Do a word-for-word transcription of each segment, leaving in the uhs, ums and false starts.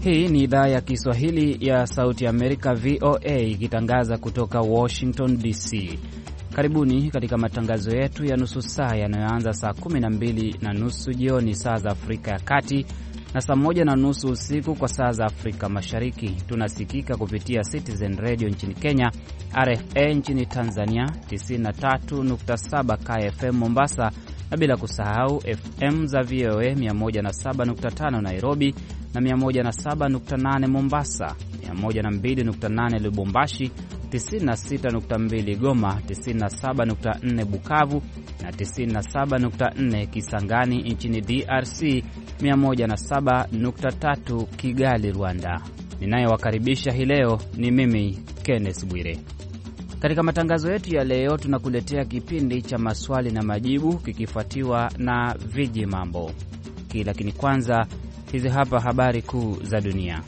Hii ni idhaa ya Kiswahili ya Sauti ya Amerika, V O A, ikitangaza kutoka Washington D C. Karibuni katika matangazo yetu ya nusu saa yanayoanza saa kumi na mbili na nusu jioni saa za Afrika ya Kati na saa moja na nusu usiku kwa saa za Afrika Mashariki. Tunasikika kupitia Citizen Radio nchini Kenya, R F A nchini Tanzania, tisini na tatu nukta saba K F M Mombasa, na bila kusahau F M za V O A mia moja na saba nukta tano Nairobi na mia moja na saba nukta nane Mombasa, mia moja na mbili nukta nane Lubumbashi, tisini na sita nukta mbili Goma, tisini na saba nukta nne Bukavu na tisini na saba nukta nne Kisangani nchini D R C, mia moja na saba nukta tatu Kigali, Rwanda. Ninayewakaribisha hii leo ni mimi Kenneth Bwire. Katika matangazo yetu ya leo tunakuletea kipindi cha maswali na majibu kikifuatiwa na viji mambo. Lakini kwanza hizi hapa habari kuu za dunia.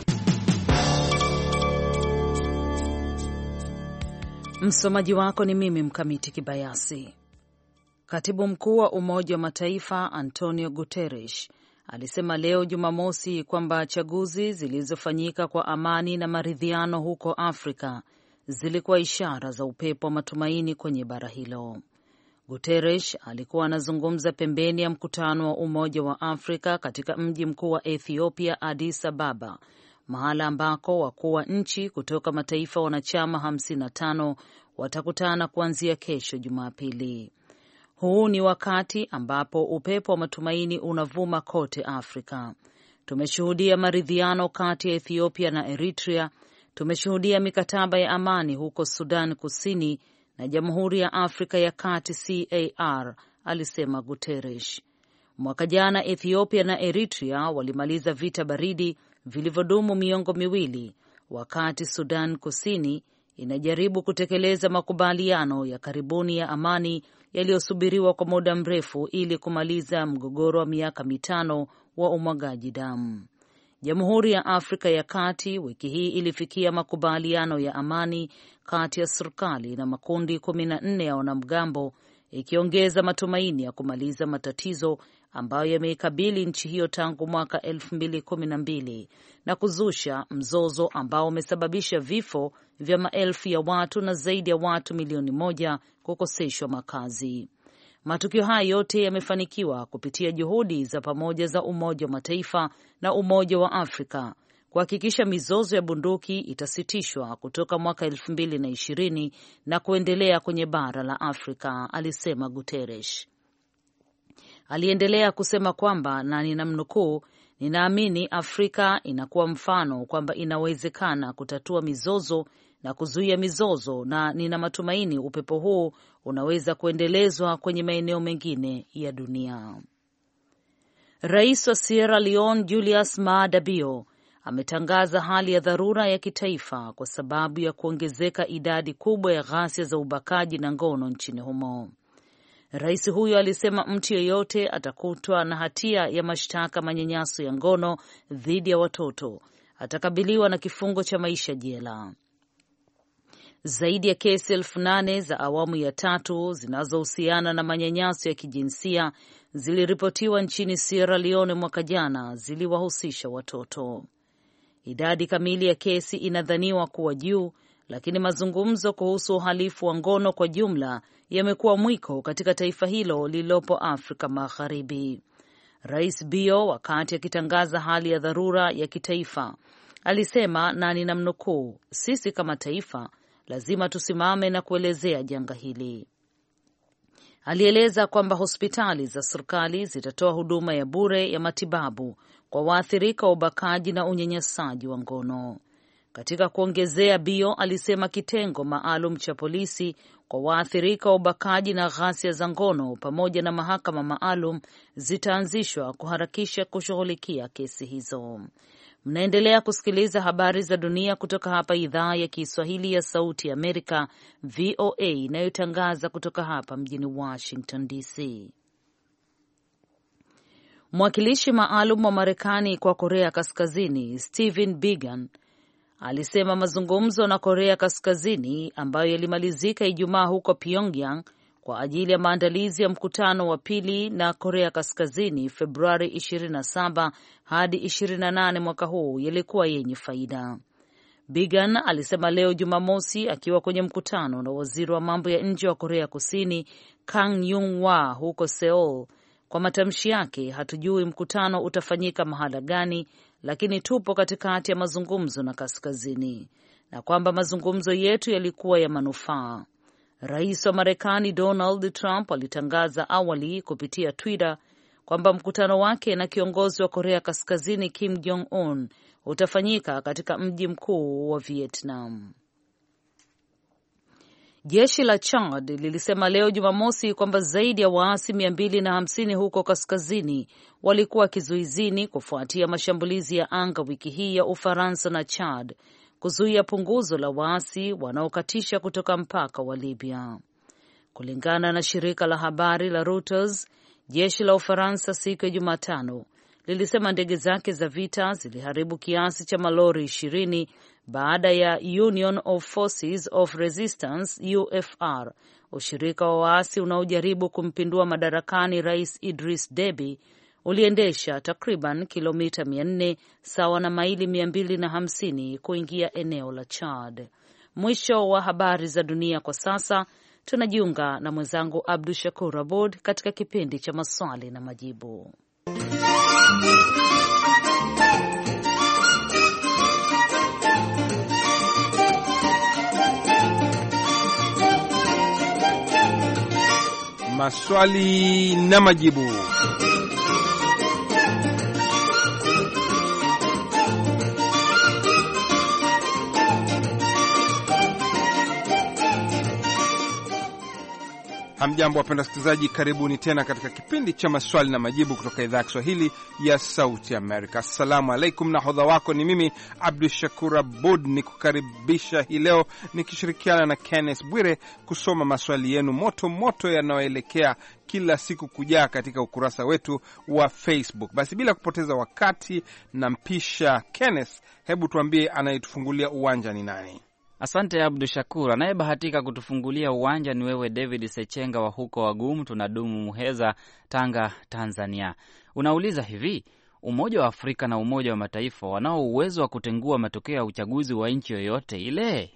Msomaji wako ni mimi Mkamiti Kibayasi. Katibu mkuu wa Umoja wa Mataifa Antonio Guterres alisema leo Jumamosi kwamba chaguzi zilizofanyika kwa amani na maridhiano huko Afrika zilikuwa ishara za upepo wa matumaini kwenye bara hilo. Guterres alikuwa anazungumza pembeni ya mkutano wa Umoja wa Afrika katika mji mkuu wa Ethiopia, Addis Ababa, mahala ambako wakuu wa nchi kutoka mataifa wanachama hamsini na tano watakutana kuanzia kesho Jumapili. Huu ni wakati ambapo upepo wa matumaini unavuma kote Afrika. Tumeshuhudia maridhiano kati ya Ethiopia na Eritrea, tumeshuhudia mikataba ya amani huko Sudan Kusini na Jamhuri ya Afrika ya Kati C A R, alisema Guterres. Mwaka jana Ethiopia na Eritrea walimaliza vita baridi vilivyodumu miongo miwili, wakati Sudan Kusini inajaribu kutekeleza makubaliano ya karibuni ya amani yaliyosubiriwa kwa muda mrefu ili kumaliza mgogoro wa miaka mitano wa umwagaji damu. Jamhuri ya Afrika ya Kati wiki hii ilifikia makubaliano ya amani kati ya serikali na makundi kumi na nne ya wanamgambo, ikiongeza matumaini ya kumaliza matatizo ambayo yameikabili nchi hiyo tangu mwaka elfu mbili kumi na mbili na kuzusha mzozo ambao umesababisha vifo vya maelfu ya watu na zaidi ya watu milioni moja kukoseshwa makazi. Matukio haya yote yamefanikiwa kupitia juhudi za pamoja za Umoja wa Mataifa na Umoja wa Afrika kuhakikisha mizozo ya bunduki itasitishwa kutoka mwaka elfu mbili na ishirini na kuendelea kwenye bara la Afrika, alisema Guterres. Aliendelea kusema kwamba, na ninamnukuu, ninaamini Afrika inakuwa mfano kwamba inawezekana kutatua mizozo na kuzuia mizozo, na nina matumaini upepo huu unaweza kuendelezwa kwenye maeneo mengine ya dunia. Rais wa Sierra Leone Julius Maada Bio ametangaza hali ya dharura ya kitaifa kwa sababu ya kuongezeka idadi kubwa ya ghasia za ubakaji na ngono nchini humo. Rais huyo alisema mtu yeyote atakutwa na hatia ya mashtaka manyanyaso ya ngono dhidi ya watoto atakabiliwa na kifungo cha maisha jela. Zaidi ya kesi elfu nane za awamu ya tatu zinazohusiana na manyanyaso ya kijinsia ziliripotiwa nchini Sierra Leone mwaka jana ziliwahusisha watoto. Idadi kamili ya kesi inadhaniwa kuwa juu, lakini mazungumzo kuhusu uhalifu wa ngono kwa jumla yamekuwa mwiko katika taifa hilo lililopo Afrika Magharibi. Rais Bio, wakati akitangaza hali ya dharura ya kitaifa, alisema, na ninamnukuu, sisi kama taifa lazima tusimame na kuelezea janga hili. Alieleza kwamba hospitali za serikali zitatoa huduma ya bure ya matibabu kwa waathirika wa ubakaji na unyanyasaji wa ngono. Katika kuongezea, Bio alisema kitengo maalum cha polisi kwa waathirika wa ubakaji na ghasia za ngono pamoja na mahakama maalum zitaanzishwa kuharakisha kushughulikia kesi hizo. Mnaendelea kusikiliza habari za dunia kutoka hapa idhaa ya Kiswahili ya Sauti ya Amerika, V O A, inayotangaza kutoka hapa mjini Washington D C. Mwakilishi maalum wa Marekani kwa Korea Kaskazini Stephen Biegun alisema mazungumzo na Korea Kaskazini ambayo yalimalizika Ijumaa huko Pyongyang kwa ajili ya maandalizi ya mkutano wa pili na Korea Kaskazini Februari ishirini na saba hadi ishirini na nane mwaka huu yalikuwa yenye faida. Biegun alisema leo Jumamosi akiwa kwenye mkutano na waziri wa mambo ya nje wa Korea Kusini Kang Yung-hwa huko Seoul. Kwa matamshi yake, hatujui mkutano utafanyika mahala gani, lakini tupo katikati ya mazungumzo na Kaskazini, na kwamba mazungumzo yetu yalikuwa ya manufaa. Rais wa Marekani Donald Trump alitangaza awali kupitia Twitter kwamba mkutano wake na kiongozi wa Korea Kaskazini Kim Jong-un utafanyika katika mji mkuu wa Vietnam. Jeshi la Chad lilisema leo Jumamosi kwamba zaidi ya waasi mia mbili na hamsini huko kaskazini walikuwa kizuizini kufuatia mashambulizi ya anga wiki hii ya Ufaransa na Chad kuzuia punguzo la waasi wanaokatisha kutoka mpaka wa Libya. Kulingana na shirika la habari la Reuters, jeshi la Ufaransa siku ya Jumatano lilisema ndege zake za vita ziliharibu kiasi cha malori ishirini baada ya Union of Forces of Resistance U F R, ushirika wa waasi unaojaribu kumpindua madarakani Rais Idris Deby, uliendesha takriban kilomita mia nne sawa na maili mia mbili na hamsini kuingia eneo la Chad. Mwisho wa habari za dunia kwa sasa. Tunajiunga na mwenzangu Abdu Shakur Abud katika kipindi cha maswali na majibu. Maswali na majibu. Hamjambo wapenda wasikilizaji, karibuni tena katika kipindi cha maswali na majibu kutoka idhaa ya Kiswahili ya Sauti Amerika. Assalamu alaikum, na hodha wako ni mimi Abdu Shakur Abud, ni kukaribisha hii leo nikishirikiana na Kenneth Bwire kusoma maswali yenu moto moto yanayoelekea kila siku kujaa katika ukurasa wetu wa Facebook. Basi bila kupoteza wakati, nampisha Kenneth, hebu tuambie anayetufungulia uwanja ni nani? Asante Abdu Shakur. Anayebahatika kutufungulia uwanja ni wewe David Sechenga wa huko Wagumu tunadumu Muheza, Tanga, Tanzania. Unauliza hivi: Umoja wa Afrika na Umoja wa Mataifa wanao uwezo wa kutengua matokeo ya uchaguzi wa nchi yoyote ile?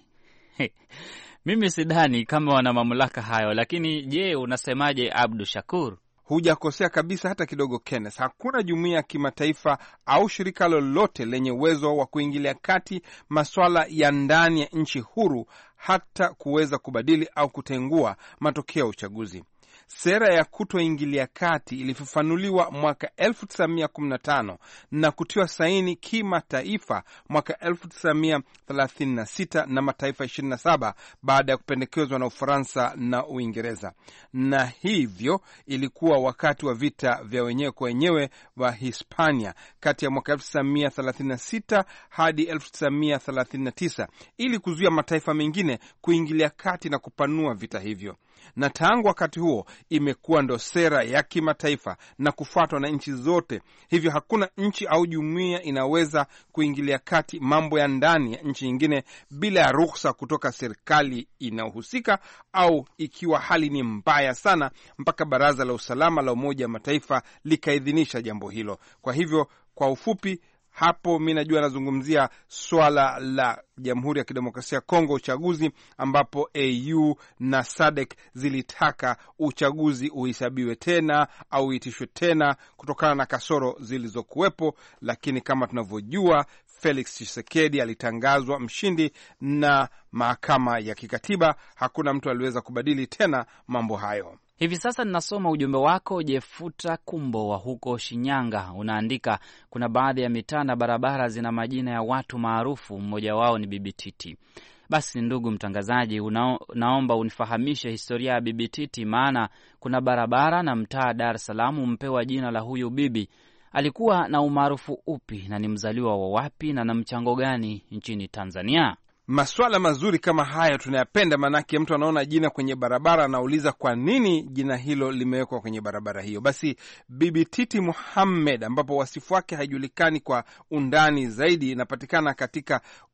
Mimi sidhani kama wana mamlaka hayo, lakini je, unasemaje Abdu Shakur? Hujakosea kabisa hata kidogo Kenneth. Hakuna jumuiya ya kimataifa au shirika lolote lenye uwezo wa kuingilia kati masuala ya ndani ya nchi huru, hata kuweza kubadili au kutengua matokeo ya uchaguzi. Sera ya kutoingilia kati ilifafanuliwa mwaka elfu tisa mia kumi na tano na kutiwa saini kimataifa mwaka elfu tisa mia thelathini na sita na mataifa ishirini na saba baada ya kupendekezwa na Ufaransa na Uingereza. Na hivyo ilikuwa wakati wa vita vya wenyewe kwa wenyewe wa Hispania kati ya mwaka elfu tisa mia thelathini na sita hadi elfu tisa mia thelathini na tisa ili kuzuia mataifa mengine kuingilia kati na kupanua vita hivyo. Na tangu wakati huo imekuwa ndo sera ya kimataifa na kufuatwa na nchi zote. Hivyo hakuna nchi au jumuiya inaweza kuingilia kati mambo ya ndani ya nchi nyingine bila ya ruhusa kutoka serikali inayohusika, au ikiwa hali ni mbaya sana mpaka Baraza la Usalama la Umoja wa Mataifa likaidhinisha jambo hilo. Kwa hivyo kwa ufupi hapo mimi najua nazungumzia swala la Jamhuri ya Kidemokrasia ya Kongo, uchaguzi ambapo A U na S A D C zilitaka uchaguzi uhesabiwe tena au uitishwe tena kutokana na kasoro zilizokuwepo, lakini kama tunavyojua Felix Tshisekedi alitangazwa mshindi na mahakama ya kikatiba. Hakuna mtu aliweza kubadili tena mambo hayo. Hivi sasa ninasoma ujumbe wako Jefuta Kumbo wa huko Shinyanga. Unaandika, kuna baadhi ya mitaa na barabara zina majina ya watu maarufu, mmoja wao ni Bibi Titi. Basi ndugu mtangazaji, unao, naomba unifahamishe historia ya Bibi Titi, maana kuna barabara na mtaa Dar es Salaam mpewa jina la huyu bibi. Alikuwa na umaarufu upi na ni mzaliwa wa wapi na na mchango gani nchini Tanzania? Maswala mazuri kama haya tunayapenda, manake mtu anaona jina kwenye barabara anauliza kwa nini jina hilo limewekwa kwenye barabara hiyo. Basi Bibi Titi Muhammad, ambapo wasifu wake haijulikani kwa undani zaidi, inapatikana katika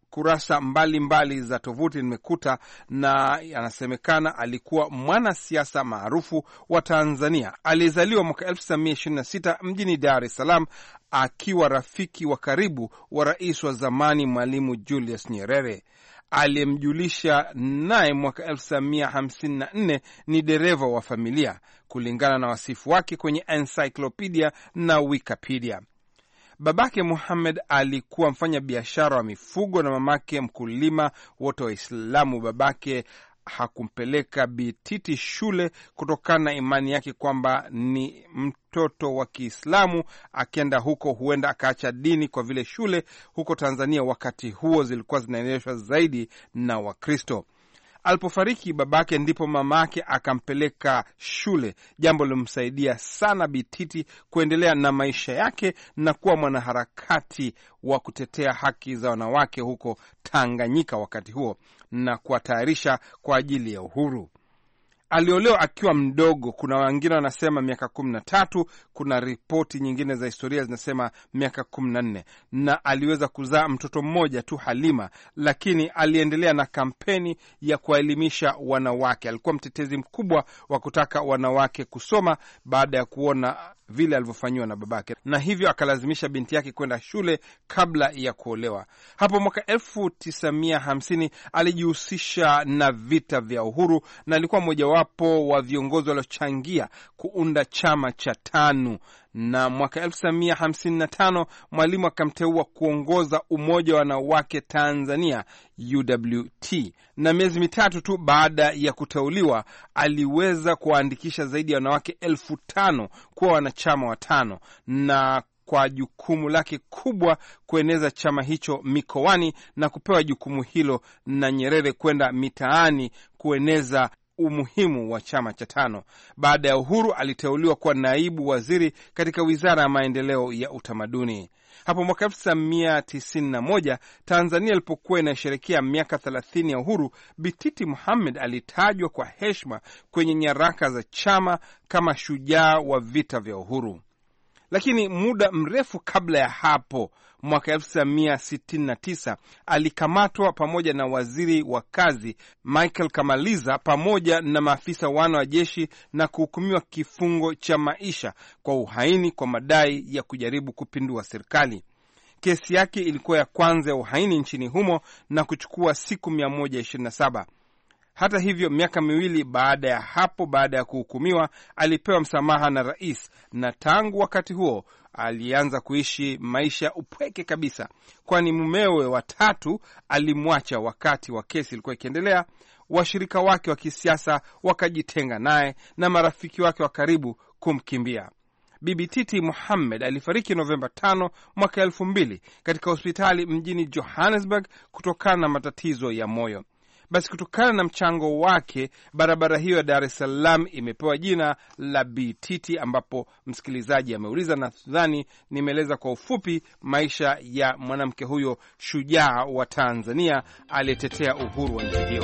kurasa mbalimbali mbali za tovuti nimekuta, na anasemekana alikuwa mwanasiasa maarufu wa Tanzania aliyezaliwa mwaka elfu tisa mia ishirini na sita mjini Dar es Salaam, akiwa rafiki wa karibu wa rais wa zamani Mwalimu Julius Nyerere. Aliyemjulisha naye mwaka elfu tisa mia hamsini na nne ni dereva wa familia, kulingana na wasifu wake kwenye encyclopedia na Wikipedia. Babake Muhammad alikuwa mfanya biashara wa mifugo na mamake mkulima, wote Waislamu. Babake hakumpeleka Bititi shule kutokana na imani yake kwamba ni mtoto wa Kiislamu, akienda huko huenda akaacha dini, kwa vile shule huko Tanzania wakati huo zilikuwa zinaendeshwa zaidi na Wakristo. Alipofariki babake, ndipo mamake akampeleka shule, jambo lilomsaidia sana Bititi kuendelea na maisha yake na kuwa mwanaharakati wa kutetea haki za wanawake huko Tanganyika wakati huo na kuwatayarisha kwa ajili ya uhuru. Aliolewa akiwa mdogo, kuna wengine wanasema miaka kumi na tatu, kuna ripoti nyingine za historia zinasema miaka kumi na nne, na aliweza kuzaa mtoto mmoja tu, Halima, lakini aliendelea na kampeni ya kuwaelimisha wanawake. Alikuwa mtetezi mkubwa wa kutaka wanawake kusoma baada ya kuona vile alivyofanyiwa na babake, na hivyo akalazimisha binti yake kwenda shule kabla ya kuolewa. Hapo mwaka elfu tisa mia hamsini alijihusisha na vita vya uhuru na alikuwa mojawapo wa viongozi waliochangia kuunda chama cha TANU, na mwaka elfu tisa mia hamsini na tano Mwalimu akamteua kuongoza umoja wa wanawake Tanzania U W T, na miezi mitatu tu baada ya kuteuliwa aliweza kuwaandikisha zaidi ya wanawake elfu tano kuwa wanachama wa TANU, na kwa jukumu lake kubwa kueneza chama hicho mikoani na kupewa jukumu hilo na Nyerere kwenda mitaani kueneza umuhimu wa chama cha TANU. Baada ya uhuru aliteuliwa kuwa naibu waziri katika Wizara ya Maendeleo ya Utamaduni. Hapo mwaka elfu tisa mia tisini na moja Tanzania ilipokuwa inasherehekea miaka thelathini ya uhuru, Bititi Muhammad alitajwa kwa heshima kwenye nyaraka za chama kama shujaa wa vita vya uhuru. Lakini muda mrefu kabla ya hapo, mwaka elfu tisa mia sitini na tisa alikamatwa pamoja na waziri wa kazi Michael Kamaliza pamoja na maafisa wana wa jeshi na kuhukumiwa kifungo cha maisha kwa uhaini kwa madai ya kujaribu kupindua serikali. Kesi yake ilikuwa ya kwanza ya uhaini nchini humo na kuchukua siku mia moja ishirini na saba. Hata hivyo, miaka miwili baada ya hapo, baada ya kuhukumiwa, alipewa msamaha na rais, na tangu wakati huo alianza kuishi maisha ya upweke kabisa, kwani mumewe watatu alimwacha wakati wa kesi ilikuwa ikiendelea. Washirika wake wa kisiasa wakajitenga naye na marafiki wake wa karibu kumkimbia. Bibi Titi Muhammad alifariki Novemba tano mwaka elfu mbili katika hospitali mjini Johannesburg kutokana na matatizo ya moyo. Basi kutokana na mchango wake, barabara hiyo ya Dar es Salaam imepewa jina la Bititi, ambapo msikilizaji ameuliza, na nadhani nimeeleza kwa ufupi maisha ya mwanamke huyo shujaa wa Tanzania aliyetetea uhuru wa nchi hiyo.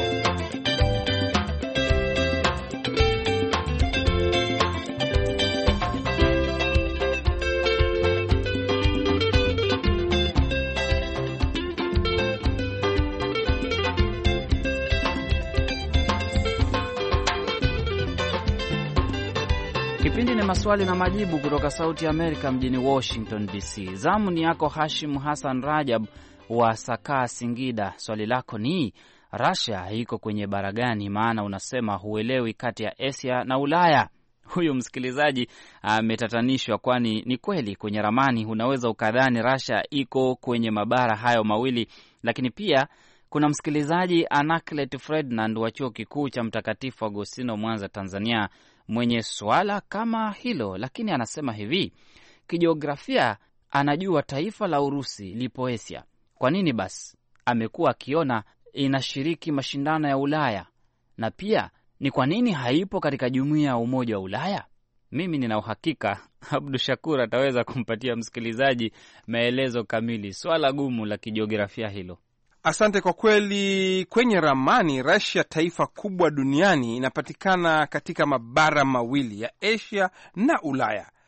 Kipindi ni maswali na majibu kutoka Sauti ya Amerika mjini Washington D C. Zamu ni yako Hashim Hassan Rajab wa Sakaa, Singida. Swali lako ni Russia iko kwenye bara gani? Maana unasema huelewi kati ya Asia na Ulaya. Huyu msikilizaji ametatanishwa, kwani ni kweli kwenye ramani unaweza ukadhani Russia iko kwenye mabara hayo mawili, lakini pia kuna msikilizaji Anaclet Ferdinand wa Chuo Kikuu cha Mtakatifu Agostino, Mwanza, Tanzania, mwenye swala kama hilo, lakini anasema hivi: kijiografia anajua taifa la Urusi lipo Asia. Kwa nini basi amekuwa akiona inashiriki mashindano ya Ulaya, na pia ni kwa nini haipo katika jumuiya ya Umoja wa Ulaya? Mimi nina uhakika Abdu Shakur ataweza kumpatia msikilizaji maelezo kamili. Swala gumu la kijiografia hilo. Asante. Kwa kweli, kwenye ramani Russia, taifa kubwa duniani, inapatikana katika mabara mawili ya Asia na Ulaya,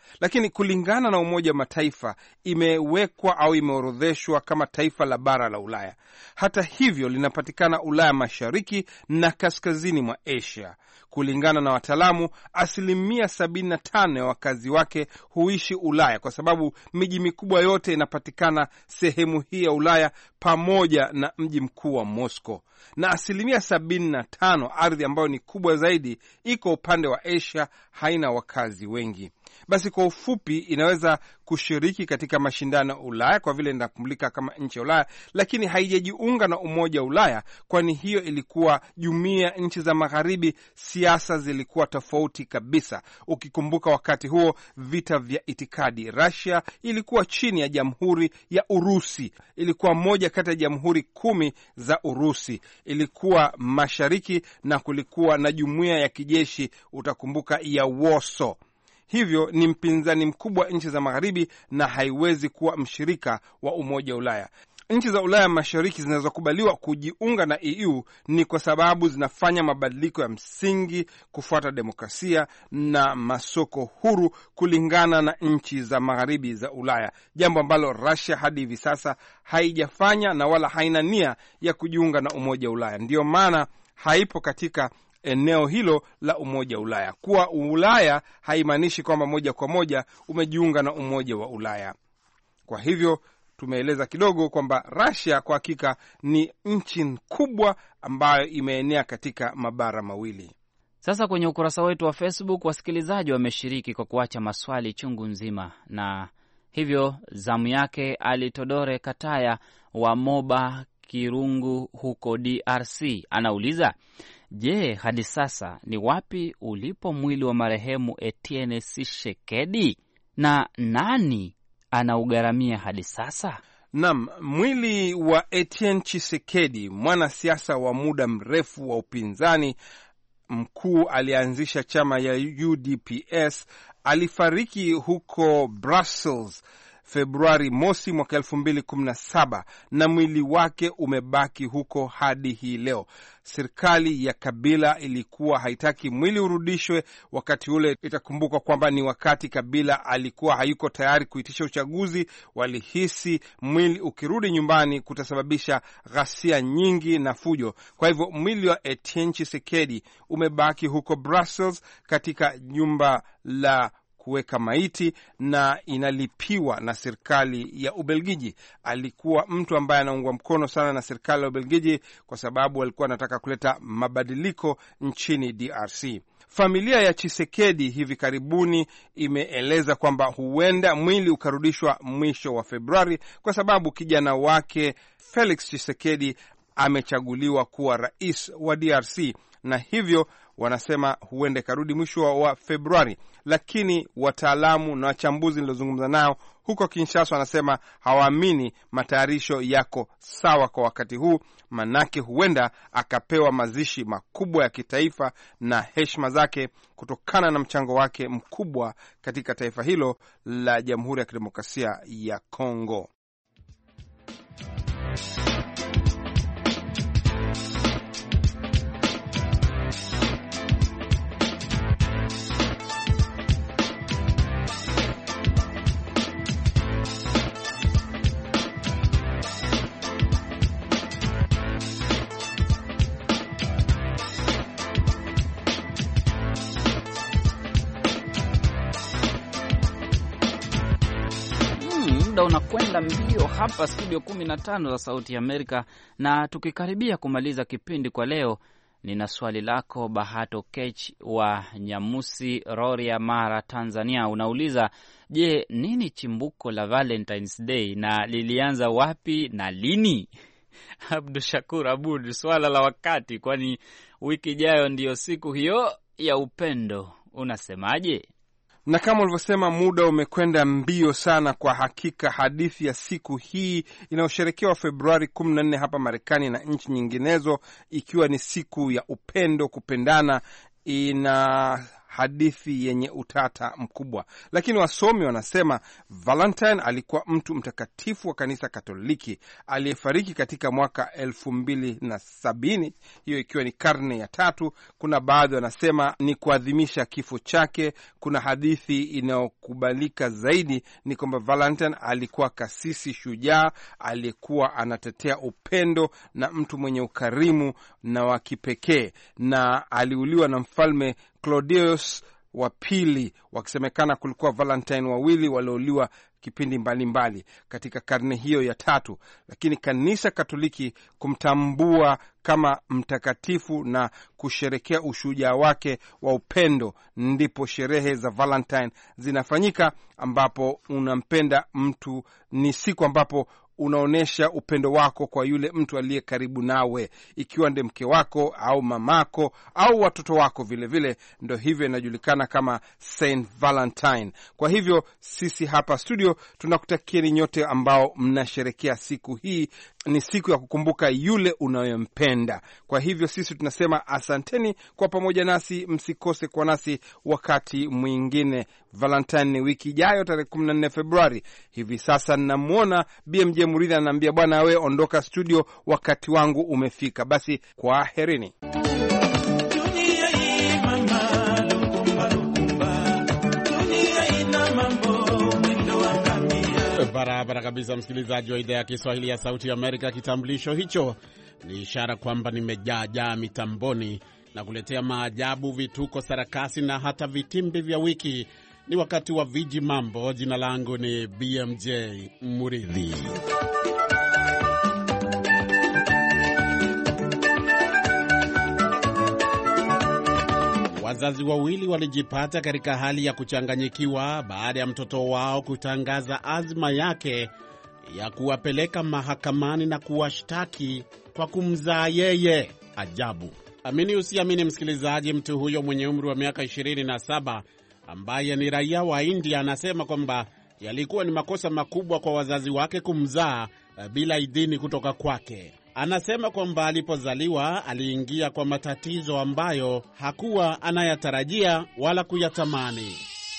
lakini kulingana na Umoja wa Mataifa imewekwa au imeorodheshwa kama taifa la bara la Ulaya. Hata hivyo linapatikana Ulaya Mashariki na kaskazini mwa Asia. Kulingana na wataalamu, asilimia sabini na tano ya wakazi wake huishi Ulaya, kwa sababu miji mikubwa yote inapatikana sehemu hii ya Ulaya pamoja na mji mkuu wa Moscow. Na asilimia sabini na tano, ardhi ambayo ni kubwa zaidi, iko upande wa Asia, haina wakazi wengi. Basi kwa ufupi, inaweza kushiriki katika mashindano ya Ulaya kwa vile inakumulika kama nchi ya Ulaya, lakini haijajiunga na Umoja wa Ulaya, kwani hiyo ilikuwa jumuiya nchi za magharibi. Siasa zilikuwa tofauti kabisa. Ukikumbuka wakati huo vita vya itikadi, Russia ilikuwa chini ya Jamhuri ya Urusi, ilikuwa moja kati ya jamhuri kumi za Urusi, ilikuwa mashariki, na kulikuwa na jumuiya ya kijeshi, utakumbuka, ya Warsaw. Hivyo ni mpinzani mkubwa wa nchi za magharibi na haiwezi kuwa mshirika wa Umoja wa Ulaya. Nchi za Ulaya Mashariki zinazokubaliwa kujiunga na E U ni kwa sababu zinafanya mabadiliko ya msingi, kufuata demokrasia na masoko huru kulingana na nchi za magharibi za Ulaya, jambo ambalo Russia hadi hivi sasa haijafanya na wala haina nia ya kujiunga na Umoja wa Ulaya. Ndiyo maana haipo katika eneo hilo la Umoja wa Ulaya. Kuwa Ulaya haimaanishi kwamba moja kwa moja umejiunga na Umoja wa Ulaya. Kwa hivyo tumeeleza kidogo kwamba Russia kwa hakika ni nchi kubwa ambayo imeenea katika mabara mawili. Sasa kwenye ukurasa wetu wa Facebook wasikilizaji wameshiriki kwa kuacha maswali chungu nzima, na hivyo zamu yake Alitodore Kataya wa Moba Kirungu huko D R C anauliza, je, hadi sasa ni wapi ulipo mwili wa marehemu Etienne Tshisekedi na nani anaugharamia hadi sasa? Naam, mwili wa Etienne Tshisekedi, mwanasiasa wa muda mrefu wa upinzani mkuu, alianzisha chama ya U D P S, alifariki huko Brussels Februari mosi mwaka elfu mbili kumi na saba, na mwili wake umebaki huko hadi hii leo. Serikali ya Kabila ilikuwa haitaki mwili urudishwe wakati ule. Itakumbuka kwamba ni wakati Kabila alikuwa hayuko tayari kuitisha uchaguzi. Walihisi mwili ukirudi nyumbani kutasababisha ghasia nyingi na fujo. Kwa hivyo mwili wa Etienne Tshisekedi umebaki huko Brussels katika jumba la kuweka maiti na inalipiwa na serikali ya Ubelgiji. Alikuwa mtu ambaye anaungwa mkono sana na serikali ya Ubelgiji kwa sababu alikuwa anataka kuleta mabadiliko nchini D R C. Familia ya Tshisekedi hivi karibuni imeeleza kwamba huenda mwili ukarudishwa mwisho wa Februari kwa sababu kijana wake Felix Tshisekedi amechaguliwa kuwa rais wa D R C, na hivyo wanasema huenda karudi mwisho wa Februari. Lakini wataalamu na wachambuzi nilozungumza nao huko Kinshasa wanasema hawaamini matayarisho yako sawa kwa wakati huu, manake huenda akapewa mazishi makubwa ya kitaifa na heshima zake kutokana na mchango wake mkubwa katika taifa hilo la Jamhuri ya Kidemokrasia ya Kongo. Unakwenda mbio hapa studio kumi na tano za Sauti ya Amerika, na tukikaribia kumaliza kipindi kwa leo, nina swali lako. Bahato Kech wa Nyamusi, Rorya, Mara, Tanzania unauliza, je, nini chimbuko la Valentine's Day na lilianza wapi na lini? Abdu Shakur Abud, swala la wakati, kwani wiki ijayo ndiyo siku hiyo ya upendo. Unasemaje? Na kama ulivyosema, muda umekwenda mbio sana. Kwa hakika hadithi ya siku hii inayosherekewa Februari kumi na nne hapa Marekani na nchi nyinginezo, ikiwa ni siku ya upendo, kupendana, ina hadithi yenye utata mkubwa. Lakini wasomi wanasema Valentine alikuwa mtu mtakatifu wa kanisa Katoliki aliyefariki katika mwaka elfu mbili na sabini, hiyo ikiwa ni karne ya tatu. Kuna baadhi wanasema ni kuadhimisha kifo chake. Kuna hadithi inayokubalika zaidi ni kwamba Valentine alikuwa kasisi shujaa aliyekuwa anatetea upendo na mtu mwenye ukarimu na wa kipekee, na aliuliwa na mfalme Claudius wa pili, wakisemekana kulikuwa Valentine wawili waliouliwa kipindi mbalimbali mbali katika karne hiyo ya tatu. Lakini kanisa Katoliki kumtambua kama mtakatifu na kusherekea ushujaa wake wa upendo, ndipo sherehe za Valentine zinafanyika, ambapo unampenda mtu, ni siku ambapo unaonesha upendo wako kwa yule mtu aliye karibu nawe, ikiwa ndiye mke wako au mamako au watoto wako vile vile. Ndio hivyo inajulikana kama Saint Valentine. Kwa hivyo sisi hapa studio tunakutakieni nyote ambao mnasherekea siku hii, ni siku ya kukumbuka yule unayempenda. Kwa hivyo sisi tunasema asanteni kwa pamoja nasi, msikose kwa nasi wakati mwingine. Valentine ni wiki ijayo tarehe kumi na nne Februari. Hivi sasa ninamuona B M J Muridhi ananiambia bwana we ondoka studio, wakati wangu umefika. Basi kwa herini. Barabara kabisa, msikilizaji wa idhaa ya Kiswahili ya Sauti ya Amerika. Kitambulisho hicho ni ishara kwamba nimejaajaa mitamboni na kuletea maajabu, vituko, sarakasi na hata vitimbi vya wiki. Ni wakati wa viji mambo. Jina langu ni B M J Muridhi. Wazazi wawili walijipata katika hali ya kuchanganyikiwa baada ya mtoto wao kutangaza azma yake ya kuwapeleka mahakamani na kuwashtaki kwa kumzaa yeye. Ajabu. Amini usiamini, msikilizaji, mtu huyo mwenye umri wa miaka ishirini na saba ambaye ni raia wa India anasema kwamba yalikuwa ni makosa makubwa kwa wazazi wake kumzaa bila idhini kutoka kwake. Anasema kwamba alipozaliwa aliingia kwa matatizo ambayo hakuwa anayatarajia wala kuyatamani.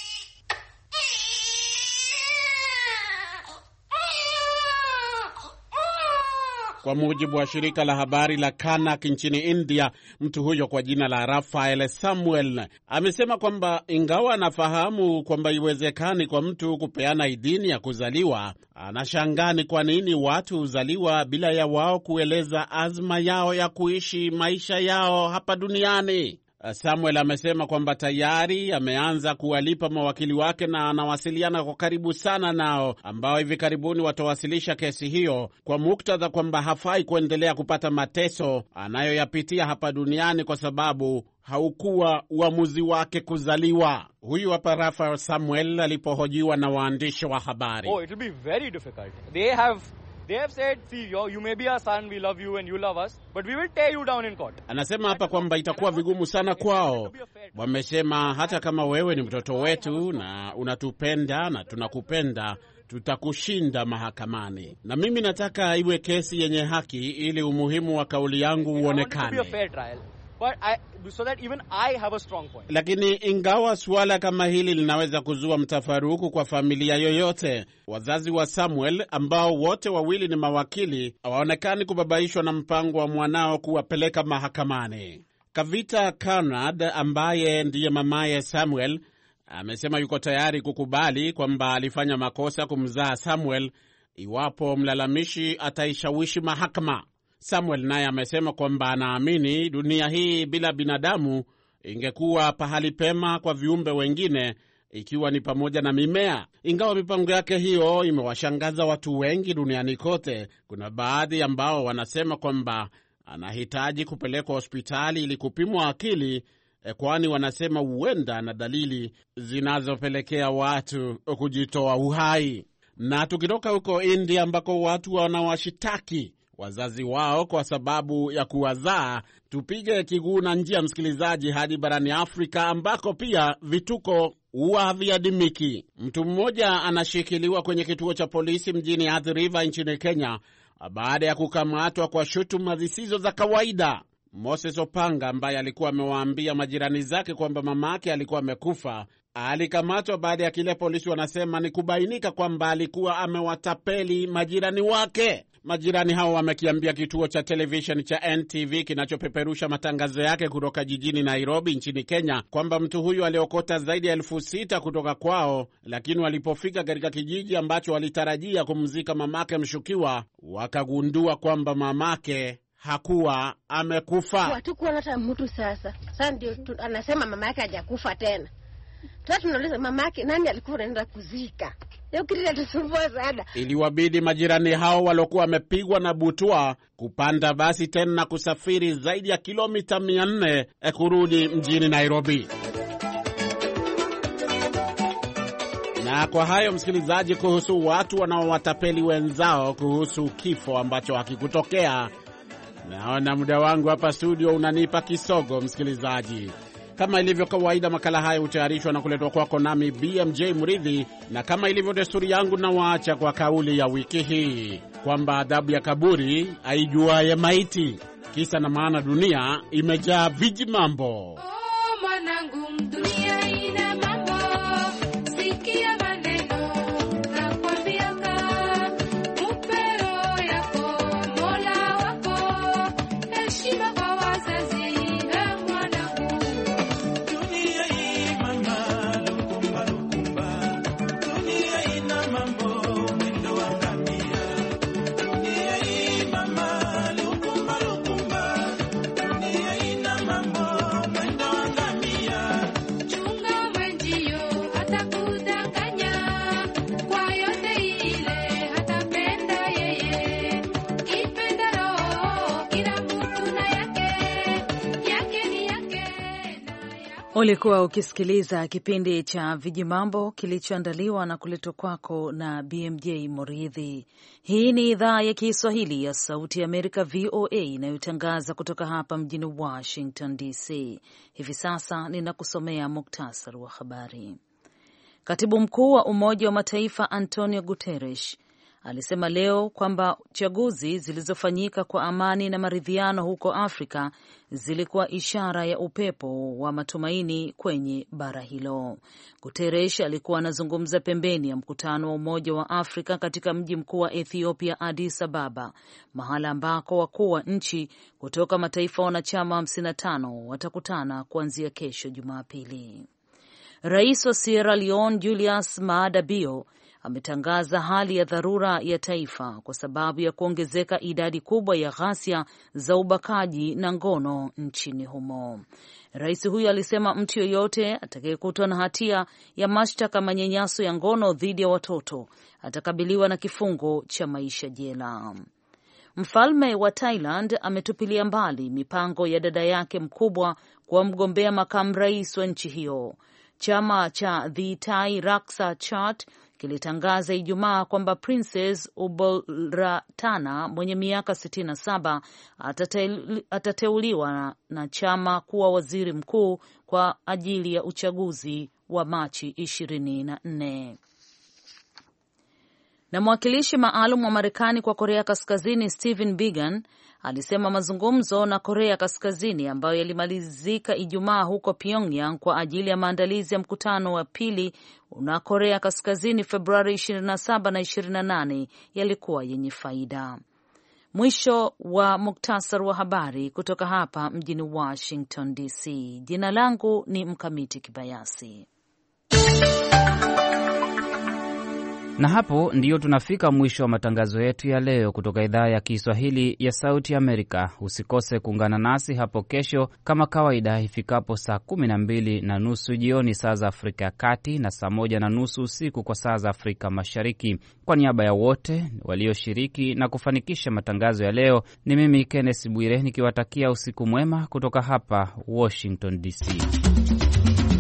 Kwa mujibu wa shirika la habari la Kanak nchini India, mtu huyo kwa jina la Rafael Samuel amesema kwamba ingawa anafahamu kwamba iwezekani kwa mtu kupeana idhini ya kuzaliwa, anashangaa ni kwa nini watu huzaliwa bila ya wao kueleza azma yao ya kuishi maisha yao hapa duniani. Samuel amesema kwamba tayari ameanza kuwalipa mawakili wake na anawasiliana kwa karibu sana nao, ambao hivi karibuni watawasilisha kesi hiyo kwa muktadha kwamba hafai kuendelea kupata mateso anayoyapitia hapa duniani kwa sababu haukuwa uamuzi wake kuzaliwa. Huyu hapa Rafael Samuel alipohojiwa na waandishi wa habari. Oh, it will be very difficult. They have They have said, see, you may be our son, we love you and you love us, but we will tear you down in court. Anasema hapa kwamba itakuwa vigumu sana kwao. Wamesema hata kama wewe ni mtoto wetu na unatupenda na tunakupenda, tutakushinda mahakamani. Na mimi nataka iwe kesi yenye haki ili umuhimu wa kauli yangu uonekane. But I, so that even I have a strong point. Lakini ingawa suala kama hili linaweza kuzua mtafaruku kwa familia yoyote, wazazi wa Samuel ambao wote wawili ni mawakili hawaonekani kubabaishwa na mpango wa mwanao kuwapeleka mahakamani. Kavita Conrad ambaye ndiye mamaye Samuel amesema yuko tayari kukubali kwamba alifanya makosa kumzaa Samuel iwapo mlalamishi ataishawishi mahakama. Samuel naye amesema kwamba anaamini dunia hii bila binadamu ingekuwa pahali pema kwa viumbe wengine, ikiwa ni pamoja na mimea. Ingawa mipango yake hiyo imewashangaza watu wengi duniani kote, kuna baadhi ambao wanasema kwamba anahitaji kupelekwa hospitali ili kupimwa akili, kwani wanasema huenda na dalili zinazopelekea watu kujitoa uhai. Na tukitoka huko India ambako watu wanawashitaki wazazi wao kwa sababu ya kuwazaa, tupige kiguu na njia, msikilizaji, hadi barani Afrika ambako pia vituko huwa haviadimiki. Mtu mmoja anashikiliwa kwenye kituo cha polisi mjini Athi River nchini Kenya baada ya kukamatwa kwa shutuma zisizo za kawaida. Moses Opanga, ambaye alikuwa amewaambia majirani zake kwamba mamake alikuwa amekufa, alikamatwa baada ya kile polisi wanasema ni kubainika kwamba alikuwa amewatapeli majirani wake. Majirani hao wamekiambia kituo cha television cha N T V kinachopeperusha matangazo yake kutoka jijini Nairobi nchini Kenya kwamba mtu huyu aliokota zaidi ya elfu sita kutoka kwao, lakini walipofika katika kijiji ambacho walitarajia kumzika mamake mshukiwa, wakagundua kwamba mamake hakuwa amekufa. Hatukuwa hata mtu sasa. Sasa ndio anasema mamake hajakufa tena. Sasa tunauliza mamake nani alikuwa anaenda kuzika? Leo kile tusumbua sana. Iliwabidi majirani hao waliokuwa wamepigwa na butwa kupanda basi tena na kusafiri zaidi ya kilomita mia nne kurudi mjini Nairobi. Na kwa hayo, msikilizaji, kuhusu watu wanaowatapeli wenzao kuhusu kifo ambacho hakikutokea, naona muda wangu hapa studio unanipa kisogo, msikilizaji. Kama ilivyo kawaida, makala haya hutayarishwa na kuletwa kwako nami B M J Mridhi, na kama ilivyo desturi yangu, na waacha kwa kauli ya wiki hii kwamba adhabu ya kaburi haijuaye maiti. Kisa na maana, dunia imejaa viji mambo. Oh, mwanangu, dunia ina mambo. Sikia maneno na kwambia ka upero yako Mola wako, heshima kwa wazazi. Ulikuwa ukisikiliza kipindi cha Vijimambo kilichoandaliwa na kuletwa kwako na B M J Muridhi. Hii ni idhaa ya Kiswahili ya Sauti ya Amerika, V O A, inayotangaza kutoka hapa mjini Washington D C. Hivi sasa ninakusomea muktasari wa habari. Katibu mkuu wa Umoja wa Mataifa Antonio Guterres alisema leo kwamba chaguzi zilizofanyika kwa amani na maridhiano huko Afrika zilikuwa ishara ya upepo wa matumaini kwenye bara hilo. Guterres alikuwa anazungumza pembeni ya mkutano wa Umoja wa Afrika katika mji mkuu wa Ethiopia, Addis Ababa, mahala ambako wakuu wa nchi kutoka mataifa wanachama hamsini na tano watakutana kuanzia kesho Jumapili. Rais wa Sierra Leone Julius Maada Bio ametangaza hali ya dharura ya taifa kwa sababu ya kuongezeka idadi kubwa ya ghasia za ubakaji na ngono nchini humo. Rais huyo alisema mtu yoyote atakayekutwa na hatia ya mashtaka manyanyaso ya ngono dhidi ya watoto atakabiliwa na kifungo cha maisha jela. Mfalme wa Thailand ametupilia mbali mipango ya dada yake mkubwa kwa mgombea makamu rais wa nchi hiyo. Chama cha The Thai Raksa Chart kilitangaza Ijumaa kwamba Princess Ubolratana mwenye miaka sitini na saba atateuliwa na, na chama kuwa waziri mkuu kwa ajili ya uchaguzi wa Machi ishirini na nne. Na mwakilishi maalum wa Marekani kwa Korea Kaskazini Stephen Biegun alisema mazungumzo na Korea Kaskazini ambayo yalimalizika Ijumaa huko Pyongyang kwa ajili ya maandalizi ya mkutano wa pili na Korea Kaskazini Februari ishirini na saba na ishirini na nane yalikuwa yenye faida. Mwisho wa muktasar wa habari kutoka hapa mjini Washington D C. Jina langu ni Mkamiti Kibayasi. Na hapo ndiyo tunafika mwisho wa matangazo yetu ya leo kutoka idhaa ya Kiswahili ya Sauti Amerika. Usikose kuungana nasi hapo kesho kama kawaida ifikapo saa kumi na mbili na nusu jioni saa za Afrika ya Kati na saa moja na nusu usiku kwa saa za Afrika Mashariki. Kwa niaba ya wote walioshiriki na kufanikisha matangazo ya leo, ni mimi Kenneth Bwire nikiwatakia usiku mwema kutoka hapa Washington D C.